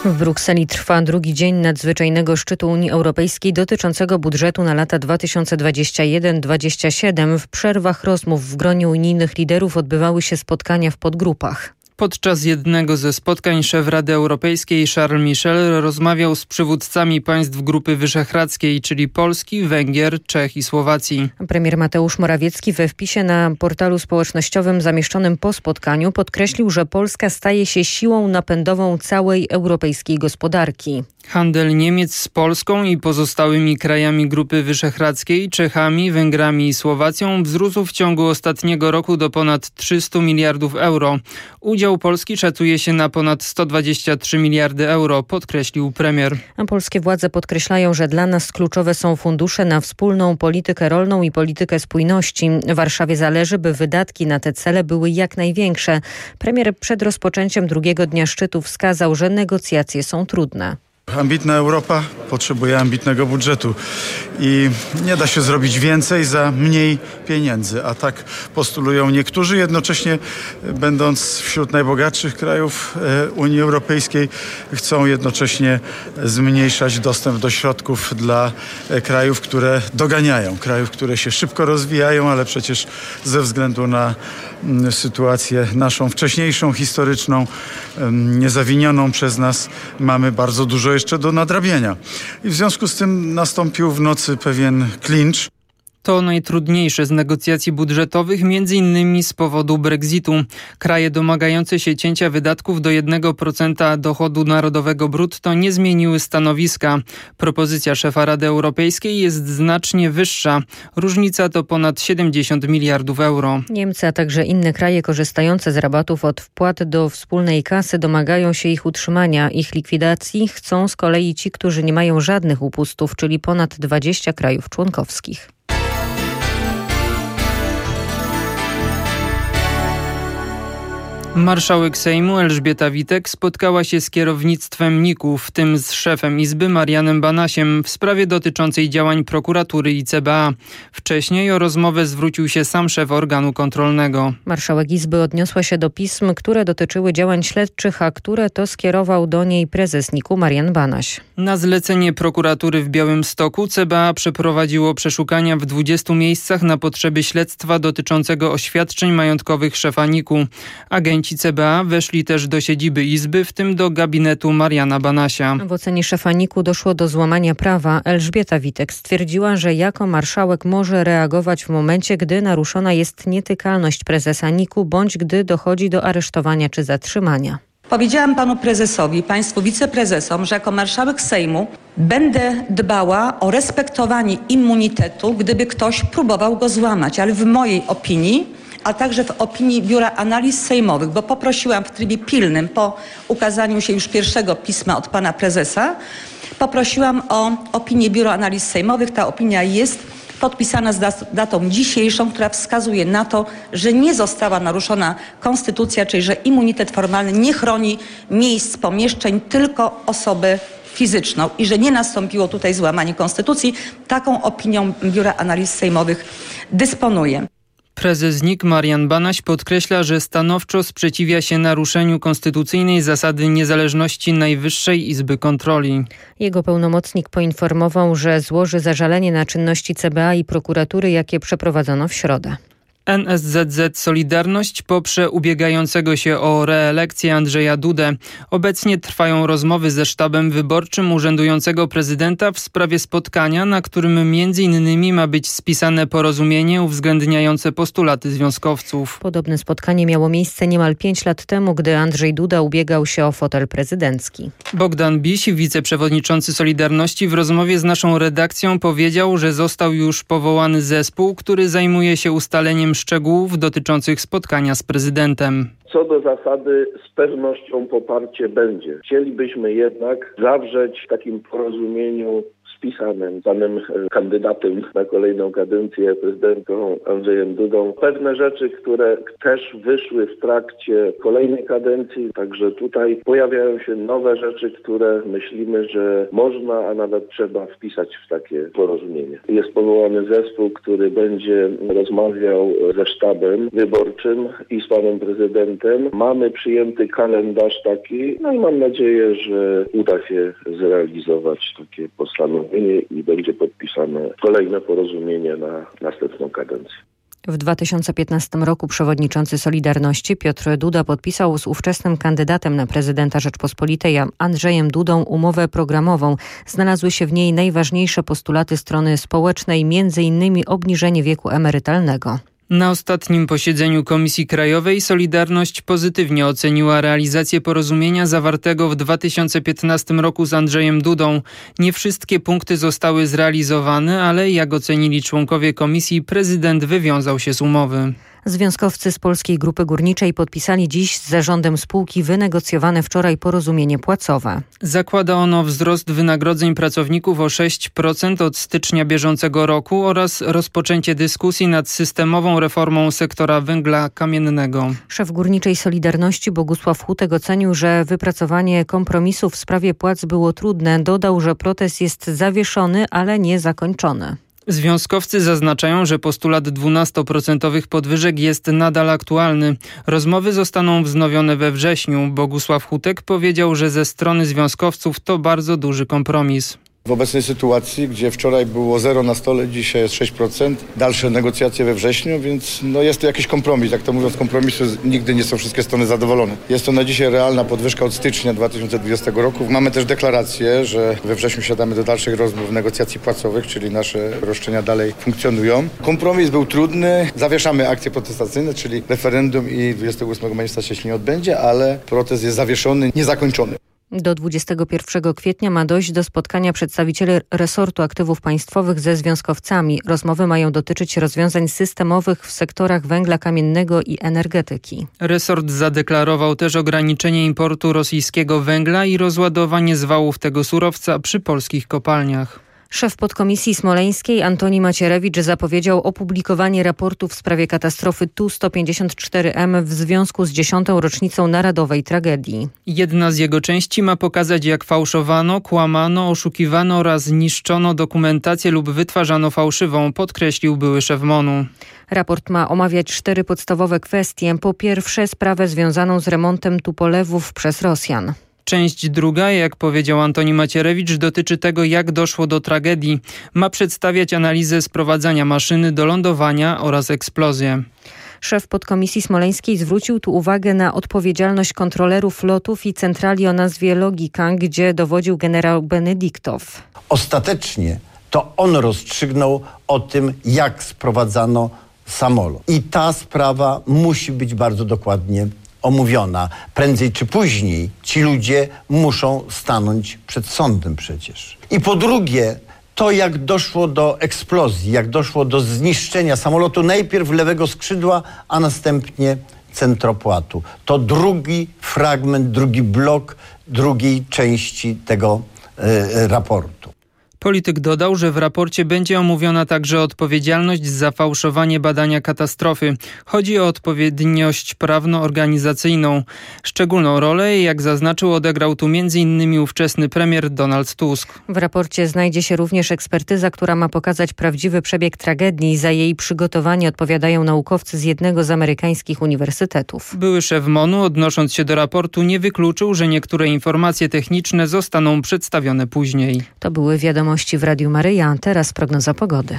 W Brukseli trwa drugi dzień nadzwyczajnego szczytu Unii Europejskiej dotyczącego budżetu na lata 2021-2027. W przerwach rozmów w gronie unijnych liderów odbywały się spotkania w podgrupach. Podczas jednego ze spotkań szef Rady Europejskiej Charles Michel rozmawiał z przywódcami państw Grupy Wyszehradzkiej, czyli Polski, Węgier, Czech i Słowacji. Premier Mateusz Morawiecki we wpisie na portalu społecznościowym zamieszczonym po spotkaniu podkreślił, że Polska staje się siłą napędową całej europejskiej gospodarki. Handel Niemiec z Polską i pozostałymi krajami Grupy Wyszehradzkiej, Czechami, Węgrami i Słowacją wzrósł w ciągu ostatniego roku do ponad 300 miliardów euro. Udział Polski szacuje się na ponad 123 miliardy euro, podkreślił premier. A polskie władze podkreślają, że dla nas kluczowe są fundusze na wspólną politykę rolną i politykę spójności. Warszawie zależy, by wydatki na te cele były jak największe. Premier przed rozpoczęciem drugiego dnia szczytu wskazał, że negocjacje są trudne. Ambitna Europa potrzebuje ambitnego budżetu i nie da się zrobić więcej za mniej pieniędzy, a tak postulują niektórzy, jednocześnie będąc wśród najbogatszych krajów Unii Europejskiej chcą jednocześnie zmniejszać dostęp do środków dla krajów, które doganiają, krajów, które się szybko rozwijają, ale przecież ze względu na sytuację naszą wcześniejszą, historyczną, niezawinioną przez nas, mamy bardzo dużo jeszcze do nadrabiania. I w związku z tym nastąpił w nocy pewien klincz. To najtrudniejsze z negocjacji budżetowych, m.in. z powodu Brexitu. Kraje domagające się cięcia wydatków do 1% dochodu narodowego brutto nie zmieniły stanowiska. Propozycja szefa Rady Europejskiej jest znacznie wyższa. Różnica to ponad 70 miliardów euro. Niemcy, a także inne kraje korzystające z rabatów od wpłat do wspólnej kasy domagają się ich utrzymania. Ich likwidacji chcą z kolei ci, którzy nie mają żadnych upustów, czyli ponad 20 krajów członkowskich. Marszałek Sejmu Elżbieta Witek spotkała się z kierownictwem NIK-u, w tym z szefem Izby Marianem Banasiem, w sprawie dotyczącej działań prokuratury i CBA. Wcześniej o rozmowę zwrócił się sam szef organu kontrolnego. Marszałek Izby odniosła się do pism, które dotyczyły działań śledczych, a które to skierował do niej prezes NIK-u Marian Banaś. Na zlecenie prokuratury w Białymstoku CBA przeprowadziło przeszukania w 20 miejscach na potrzeby śledztwa dotyczącego oświadczeń majątkowych szefa NIK-u. Agenci CBA weszli też do siedziby Izby, w tym do gabinetu Mariana Banasia. W ocenie szefa NIK-u doszło do złamania prawa. Elżbieta Witek stwierdziła, że jako marszałek może reagować w momencie, gdy naruszona jest nietykalność prezesa NIK-u, bądź gdy dochodzi do aresztowania czy zatrzymania. Powiedziałam panu prezesowi, państwu wiceprezesom, że jako marszałek Sejmu będę dbała o respektowanie immunitetu, gdyby ktoś próbował go złamać, ale w mojej opinii, a także w opinii Biura Analiz Sejmowych, bo poprosiłam w trybie pilnym po ukazaniu się już pierwszego pisma od pana prezesa, poprosiłam o opinię Biura Analiz Sejmowych. Ta opinia jest podpisana z datą dzisiejszą, która wskazuje na to, że nie została naruszona konstytucja, czyli że immunitet formalny nie chroni miejsc, pomieszczeń, tylko osobę fizyczną i że nie nastąpiło tutaj złamanie konstytucji. Taką opinią Biura Analiz Sejmowych dysponuje. Prezes NIK Marian Banaś podkreśla, że stanowczo sprzeciwia się naruszeniu konstytucyjnej zasady niezależności Najwyższej Izby Kontroli. Jego pełnomocnik poinformował, że złoży zażalenie na czynności CBA i prokuratury, jakie przeprowadzono w środę. NSZZ Solidarność poprze ubiegającego się o reelekcję Andrzeja Dudę. Obecnie trwają rozmowy ze sztabem wyborczym urzędującego prezydenta w sprawie spotkania, na którym m.in. ma być spisane porozumienie uwzględniające postulaty związkowców. Podobne spotkanie miało miejsce niemal 5 lat temu, gdy Andrzej Duda ubiegał się o fotel prezydencki. Bogdan Biś, wiceprzewodniczący Solidarności, w rozmowie z naszą redakcją powiedział, że został już powołany zespół, który zajmuje się ustaleniem szczegółów dotyczących spotkania z prezydentem. Co do zasady z pewnością poparcie będzie. Chcielibyśmy jednak zawrzeć w takim porozumieniu podpisanym panem kandydatem na kolejną kadencję prezydentem Andrzejem Dudą. Pewne rzeczy, które też wyszły w trakcie kolejnej kadencji, także tutaj pojawiają się nowe rzeczy, które myślimy, że można, a nawet trzeba wpisać w takie porozumienie. Jest powołany zespół, który będzie rozmawiał ze sztabem wyborczym i z panem prezydentem. Mamy przyjęty kalendarz taki, no i mam nadzieję, że uda się zrealizować takie postanowienie i będzie podpisane kolejne porozumienie na następną kadencję. W 2015 roku przewodniczący Solidarności Piotr Duda podpisał z ówczesnym kandydatem na prezydenta Rzeczpospolitej Andrzejem Dudą umowę programową. Znalazły się w niej najważniejsze postulaty strony społecznej, m.in. obniżenie wieku emerytalnego. Na ostatnim posiedzeniu Komisji Krajowej Solidarność pozytywnie oceniła realizację porozumienia zawartego w 2015 roku z Andrzejem Dudą. Nie wszystkie punkty zostały zrealizowane, ale jak ocenili członkowie komisji, prezydent wywiązał się z umowy. Związkowcy z Polskiej Grupy Górniczej podpisali dziś z zarządem spółki wynegocjowane wczoraj porozumienie płacowe. Zakłada ono wzrost wynagrodzeń pracowników o 6% od stycznia bieżącego roku oraz rozpoczęcie dyskusji nad systemową reformą sektora węgla kamiennego. Szef Górniczej Solidarności Bogusław Hutek ocenił, że wypracowanie kompromisu w sprawie płac było trudne. Dodał, że protest jest zawieszony, ale nie zakończony. Związkowcy zaznaczają, że postulat 12% podwyżek jest nadal aktualny. Rozmowy zostaną wznowione we wrześniu. Bogusław Hutek powiedział, że ze strony związkowców to bardzo duży kompromis. W obecnej sytuacji, gdzie wczoraj było 0 na stole, dzisiaj jest 6%, dalsze negocjacje we wrześniu, więc jest to jakiś kompromis. Jak to mówiąc, kompromisu nigdy nie są wszystkie strony zadowolone. Jest to na dzisiaj realna podwyżka od stycznia 2020 roku. Mamy też deklarację, że we wrześniu siadamy do dalszych rozmów negocjacji płacowych, czyli nasze roszczenia dalej funkcjonują. Kompromis był trudny. Zawieszamy akcje protestacyjne, czyli referendum i 28 manifestacja się nie odbędzie, ale protest jest zawieszony, niezakończony. Do 21 kwietnia ma dojść do spotkania przedstawicieli resortu aktywów państwowych ze związkowcami. Rozmowy mają dotyczyć rozwiązań systemowych w sektorach węgla kamiennego i energetyki. Resort zadeklarował też ograniczenie importu rosyjskiego węgla i rozładowanie zwałów tego surowca przy polskich kopalniach. Szef podkomisji smoleńskiej Antoni Macierewicz zapowiedział opublikowanie raportu w sprawie katastrofy Tu-154M w związku z 10. rocznicą narodowej tragedii. Jedna z jego części ma pokazać, jak fałszowano, kłamano, oszukiwano oraz niszczono dokumentację lub wytwarzano fałszywą, podkreślił były szef MON-u. Raport ma omawiać 4 podstawowe kwestie. Po pierwsze, sprawę związaną z remontem tupolewów przez Rosjan. Część druga, jak powiedział Antoni Macierewicz, dotyczy tego, jak doszło do tragedii. Ma przedstawiać analizę sprowadzania maszyny do lądowania oraz eksplozję. Szef podkomisji smoleńskiej zwrócił tu uwagę na odpowiedzialność kontrolerów lotów i centrali o nazwie Logika, gdzie dowodził generał Benedyktow. Ostatecznie to on rozstrzygnął o tym, jak sprowadzano samolot. I ta sprawa musi być bardzo dokładnie omówiona. Prędzej czy później ci ludzie muszą stanąć przed sądem przecież. I po drugie, to jak doszło do eksplozji, jak doszło do zniszczenia samolotu najpierw lewego skrzydła, a następnie centropłatu. To drugi fragment, drugi blok drugiej części tego raportu. Polityk dodał, że w raporcie będzie omówiona także odpowiedzialność za fałszowanie badania katastrofy. Chodzi o odpowiedniość prawno-organizacyjną. Szczególną rolę, jak zaznaczył, odegrał tu m.in. ówczesny premier Donald Tusk. W raporcie znajdzie się również ekspertyza, która ma pokazać prawdziwy przebieg tragedii. Za jej przygotowanie odpowiadają naukowcy z jednego z amerykańskich uniwersytetów. Były szef MON-u, odnosząc się do raportu, nie wykluczył, że niektóre informacje techniczne zostaną przedstawione później. To były wiadomości w Radiu Maryja, teraz prognoza pogody.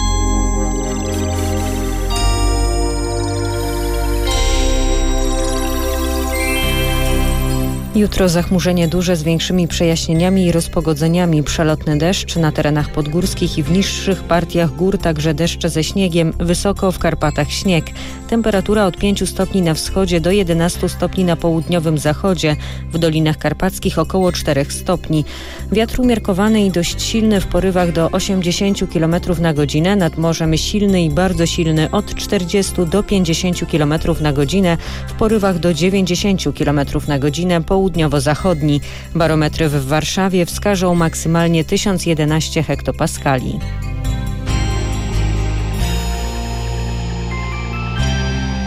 Jutro zachmurzenie duże z większymi przejaśnieniami i rozpogodzeniami. Przelotny deszcz na terenach podgórskich i w niższych partiach gór, także deszcze ze śniegiem. Wysoko w Karpatach śnieg. Temperatura od 5 stopni na wschodzie do 11 stopni na południowym zachodzie. W Dolinach Karpackich około 4 stopni. Wiatr umiarkowany i dość silny w porywach do 80 km na godzinę. Nad morzem silny i bardzo silny od 40 do 50 km na godzinę. W porywach do 90 km na godzinę południowo-zachodni. Barometry w Warszawie wskażą maksymalnie 1011 hektopaskali.